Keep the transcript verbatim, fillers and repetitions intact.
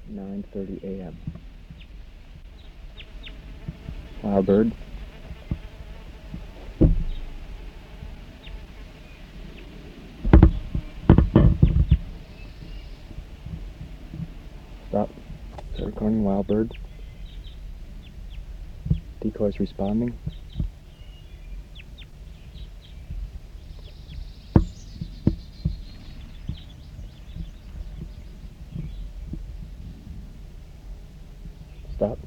nine thirty a m Wild bird. Stop. Start recording wild bird. Decoys responding. Stop.